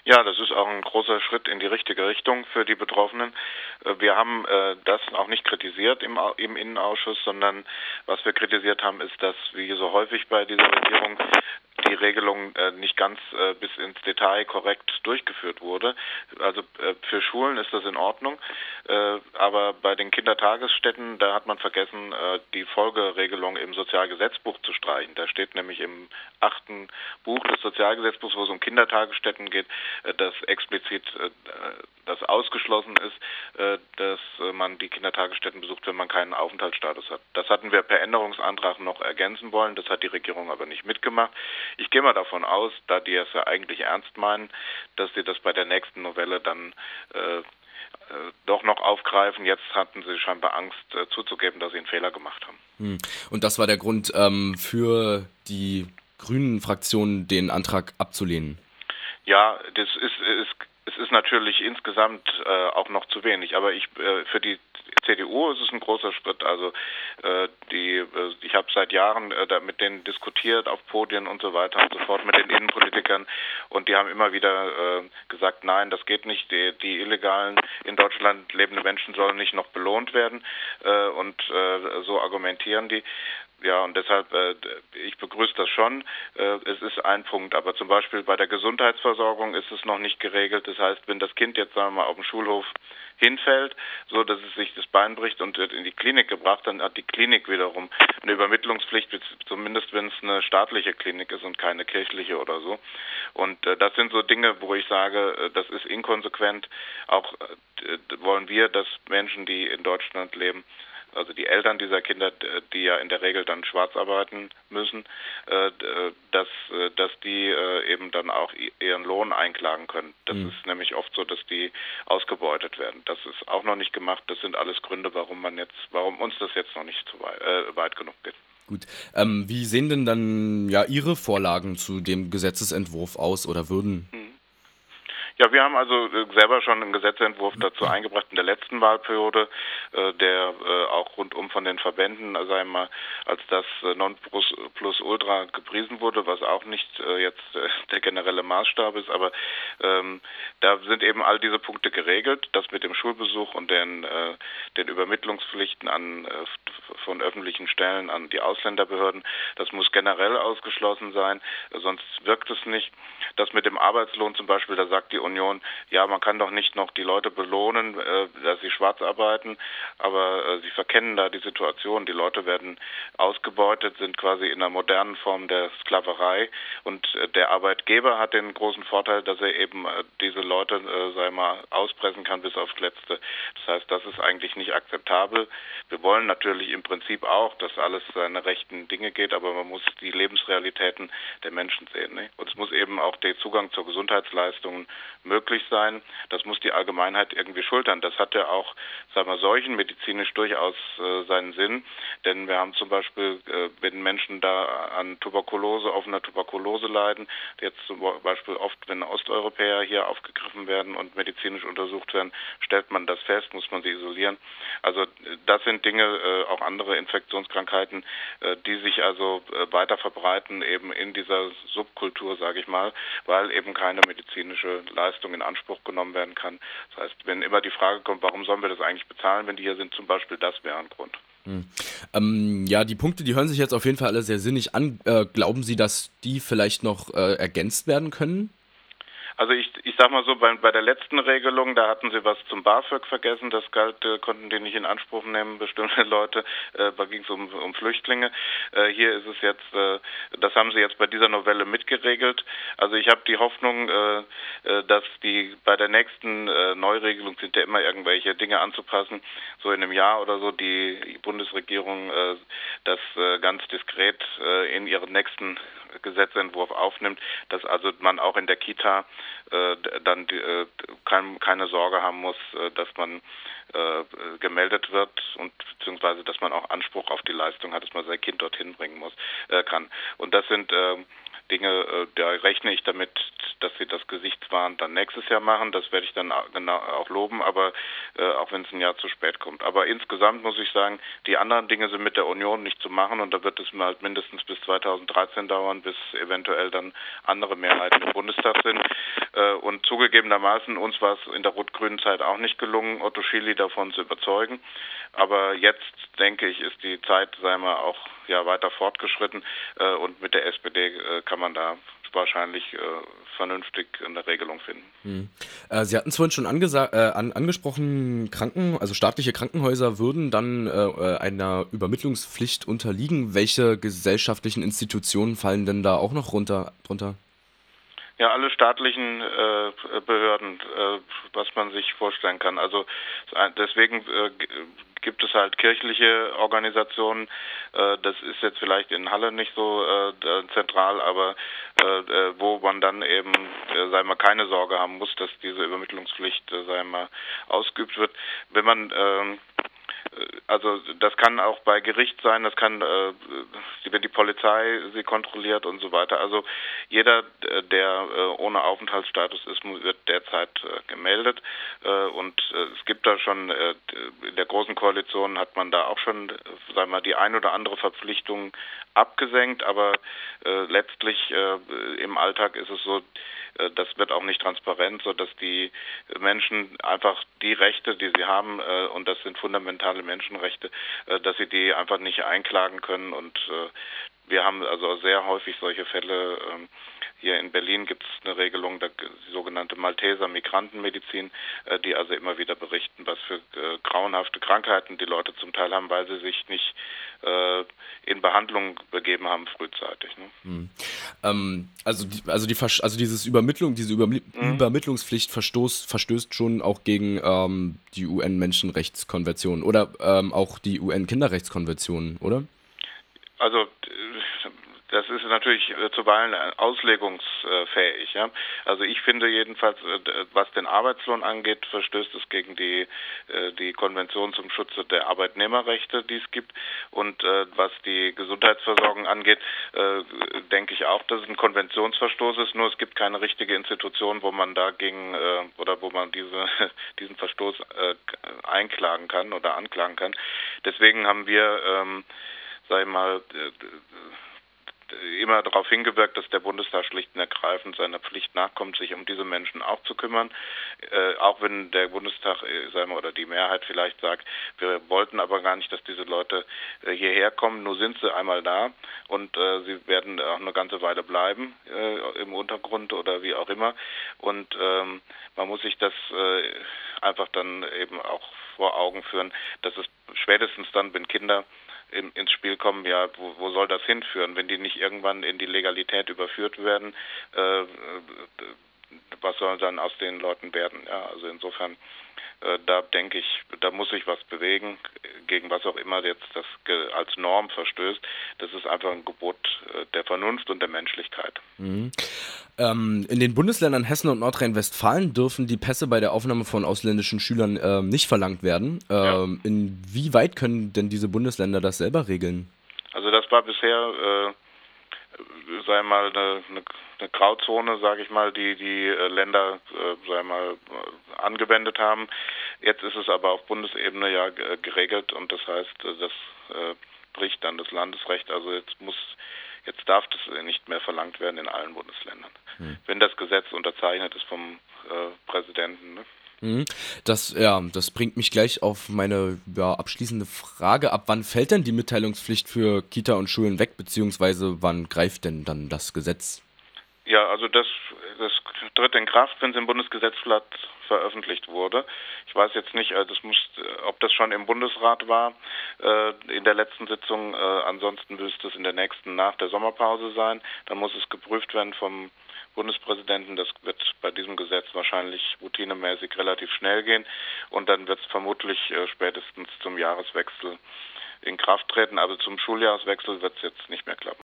Ja, das ist auch ein großer Schritt in die richtige Richtung für die Betroffenen. Wir haben das auch nicht kritisiert im Innenausschuss, sondern was wir kritisiert haben, ist, dass wie so häufig bei dieser Regierung die Regelung nicht ganz bis ins Detail korrekt durchgeführt wurde. Also für Schulen ist das in Ordnung, aber bei den Kindertagesstätten, da hat man vergessen, die Folgeregelung im Sozialgesetzbuch zu streichen. Da steht nämlich im 8. Buch des Sozialgesetzbuchs, wo es um Kindertagesstätten geht, dass explizit das ausgeschlossen ist, dass man die Kindertagesstätten besucht, wenn man keinen Aufenthaltsstatus hat. Das hatten wir per Änderungsantrag noch ergänzen wollen, das hat die Regierung aber nicht mitgemacht. Ich gehe mal davon aus, da die es ja eigentlich ernst meinen, dass sie das bei der nächsten Novelle dann doch noch aufgreifen. Jetzt hatten sie scheinbar Angst zuzugeben, dass sie einen Fehler gemacht haben. Und das war der Grund für die Grünen-Fraktion, den Antrag abzulehnen? Ja, es ist natürlich insgesamt auch noch zu wenig, aber für die CDU ist es ein großer Schritt. Also ich habe seit Jahren mit denen diskutiert auf Podien und so weiter und so fort mit den Innenpolitikern und die haben immer wieder gesagt, nein, das geht nicht. Die illegalen in Deutschland lebenden Menschen sollen nicht noch belohnt werden und so argumentieren die. Ja, und deshalb, ich begrüße das schon. Es ist ein Punkt, aber zum Beispiel bei der Gesundheitsversorgung ist es noch nicht geregelt. Das heißt, wenn das Kind jetzt, sagen wir mal, auf dem Schulhof hinfällt, so dass es sich das Bein bricht und wird in die Klinik gebracht, dann hat die Klinik wiederum eine Übermittlungspflicht, zumindest wenn es eine staatliche Klinik ist und keine kirchliche oder so. Und das sind so Dinge, wo ich sage, das ist inkonsequent. Auch wollen wir, dass Menschen, die in Deutschland leben, also die Eltern dieser Kinder, die ja in der Regel dann schwarz arbeiten müssen, dass die eben dann auch ihren Lohn einklagen können. Das ist nämlich oft so, dass die ausgebeutet werden. Das ist auch noch nicht gemacht. Das sind alles Gründe, warum uns das jetzt noch nicht weit genug geht. Gut. Wie sehen denn dann Ihre Vorlagen zu dem Gesetzesentwurf aus oder würden? Ja, wir haben also selber schon einen Gesetzentwurf dazu eingebracht in der letzten Wahlperiode, der auch rundum von den Verbänden, sagen wir mal, als das Nonplusultra gepriesen wurde, was auch nicht jetzt der generelle Maßstab ist, aber da sind eben all diese Punkte geregelt, das mit dem Schulbesuch und den Übermittlungspflichten von öffentlichen Stellen an die Ausländerbehörden, das muss generell ausgeschlossen sein, sonst wirkt es nicht. Das mit dem Arbeitslohn zum Beispiel, da sagt die Union, ja, man kann doch nicht noch die Leute belohnen, dass sie schwarz arbeiten, aber sie verkennen da die Situation. Die Leute werden ausgebeutet, sind quasi in einer modernen Form der Sklaverei und der Arbeitgeber hat den großen Vorteil, dass er eben diese Leute, auspressen kann bis aufs Letzte. Das heißt, das ist eigentlich nicht akzeptabel. Wir wollen natürlich im Prinzip auch, dass alles seine rechten Dinge geht, aber man muss die Lebensrealitäten der Menschen sehen. Ne? Und es muss eben auch der Zugang zur Gesundheitsleistungen möglich sein. Das muss die Allgemeinheit irgendwie schultern. Das hat ja auch, seuchenmedizinisch durchaus seinen Sinn, denn wir haben zum Beispiel, wenn Menschen da an offener Tuberkulose leiden, jetzt zum Beispiel oft, wenn Osteuropäer hier aufgegriffen werden und medizinisch untersucht werden, stellt man das fest, muss man sie isolieren. Also das sind Dinge, auch andere Infektionskrankheiten, die sich also weiter verbreiten eben in dieser Subkultur, sage ich mal, weil eben keine medizinische Leistung in Anspruch genommen werden kann. Das heißt, wenn immer die Frage kommt, warum sollen wir das eigentlich bezahlen, wenn die hier sind, zum Beispiel, das wäre ein Grund. Die Punkte, die hören sich jetzt auf jeden Fall alle sehr sinnig an. Glauben Sie, dass die vielleicht noch ergänzt werden können? Also ich sag mal so, bei der letzten Regelung, da hatten sie was zum BAföG vergessen, das galt, konnten die nicht in Anspruch nehmen, bestimmte Leute, da ging es um Flüchtlinge. Hier ist es jetzt, das haben sie jetzt bei dieser Novelle mitgeregelt. Also ich habe die Hoffnung, dass bei der nächsten Neuregelung sind ja immer irgendwelche Dinge anzupassen, so in einem Jahr oder so die Bundesregierung das ganz diskret in ihren nächsten Gesetzentwurf aufnimmt, dass also man auch in der Kita dann keine Sorge haben muss, dass man gemeldet wird und beziehungsweise dass man auch Anspruch auf die Leistung hat, dass man sein Kind dorthin bringen kann. Und das sind Dinge, da rechne ich damit, dass sie das Gesichtswahren dann nächstes Jahr machen. Das werde ich dann genau auch loben, aber auch wenn es ein Jahr zu spät kommt. Aber insgesamt muss ich sagen, die anderen Dinge sind mit der Union nicht zu machen und da wird es halt mindestens bis 2013 dauern, bis eventuell dann andere Mehrheiten im Bundestag sind. Und zugegebenermaßen, uns war es in der rot-grünen Zeit auch nicht gelungen, Otto Schily davon zu überzeugen. Aber jetzt, denke ich, ist die Zeit, sagen wir, auch weiter fortgeschritten und mit der SPD kann man da wahrscheinlich vernünftig eine Regelung finden. Sie hatten es vorhin schon angesprochen, also staatliche Krankenhäuser würden dann einer Übermittlungspflicht unterliegen. Welche gesellschaftlichen Institutionen fallen denn da auch noch drunter? Ja, alle staatlichen Behörden, was man sich vorstellen kann. Also deswegen gibt es halt kirchliche Organisationen. Das ist jetzt vielleicht in Halle nicht so zentral, aber wo man dann eben, sagen wir, keine Sorge haben muss, dass diese Übermittlungspflicht, sagen wir, ausgeübt wird. Wenn man also das kann auch bei Gericht sein, das kann, wenn die Polizei sie kontrolliert und so weiter. Also jeder, der ohne Aufenthaltsstatus ist, wird derzeit gemeldet. Und es gibt da schon, in der Großen Koalition hat man da auch schon, sagen wir mal, die ein oder andere Verpflichtung abgesenkt. Aber letztlich im Alltag ist es so, das wird auch nicht transparent, sodass die Menschen einfach die Rechte, die sie haben, und das sind fundamentale Menschenrechte, dass sie die einfach nicht einklagen können. Und wir haben also sehr häufig solche Fälle. Hier in Berlin gibt es eine Regelung, die sogenannte Malteser Migrantenmedizin, die also immer wieder berichten, was für grauenhafte Krankheiten die Leute zum Teil haben, weil sie sich nicht in Behandlung begeben haben frühzeitig. Ne? Diese Übermittlungspflicht verstößt schon auch gegen die UN-Menschenrechtskonvention oder auch die UN-Kinderrechtskonvention, oder? Also das ist natürlich zuweilen auslegungsfähig. Ja? Also ich finde jedenfalls, was den Arbeitslohn angeht, verstößt es gegen die Konvention zum Schutze der Arbeitnehmerrechte, die es gibt. Und was die Gesundheitsversorgung angeht, denke ich auch, dass es ein Konventionsverstoß ist. Nur es gibt keine richtige Institution, wo man dagegen oder wo man diesen Verstoß einklagen kann oder anklagen kann. Deswegen haben wir, sag ich mal, immer darauf hingewirkt, dass der Bundestag schlicht und ergreifend seiner Pflicht nachkommt, sich um diese Menschen auch zu kümmern. Auch wenn der Bundestag, sagen wir, oder die Mehrheit vielleicht sagt, wir wollten aber gar nicht, dass diese Leute hierher kommen. Nur sind sie einmal da und sie werden auch eine ganze Weile bleiben im Untergrund oder wie auch immer. Und man muss sich das einfach dann eben auch vor Augen führen, dass es spätestens dann, wenn Kinder ins Spiel kommen, ja, wo soll das hinführen, wenn die nicht irgendwann in die Legalität überführt werden, was soll dann aus den Leuten werden? Ja, also insofern, da denke ich, da muss sich was bewegen, gegen was auch immer jetzt das als Norm verstößt. Das ist einfach ein Gebot der Vernunft und der Menschlichkeit. Mhm. In den Bundesländern Hessen und Nordrhein-Westfalen dürfen die Pässe bei der Aufnahme von ausländischen Schülern nicht verlangt werden. Inwieweit können denn diese Bundesländer das selber regeln? Also das war bisher, sei mal, eine Grauzone, sage ich mal, die Länder, sei mal, angewendet haben. Jetzt ist es aber auf Bundesebene ja geregelt und das heißt, das bricht dann das Landesrecht. Also jetzt darf das nicht mehr verlangt werden in allen Bundesländern, wenn das Gesetz unterzeichnet ist vom Präsidenten. Ne? Das bringt mich gleich auf meine abschließende Frage. Ab wann fällt denn die Mitteilungspflicht für Kita und Schulen weg, beziehungsweise wann greift denn dann das Gesetz? Ja, also das tritt in Kraft, wenn es im Bundesgesetzblatt veröffentlicht wurde. Ich weiß jetzt nicht, ob das schon im Bundesrat war in der letzten Sitzung. Ansonsten müsste es in der nächsten nach der Sommerpause sein. Dann muss es geprüft werden vom Bundespräsidenten. Das wird bei diesem Gesetz wahrscheinlich routinemäßig relativ schnell gehen. Und dann wird es vermutlich spätestens zum Jahreswechsel in Kraft treten. Aber zum Schuljahreswechsel wird es jetzt nicht mehr klappen.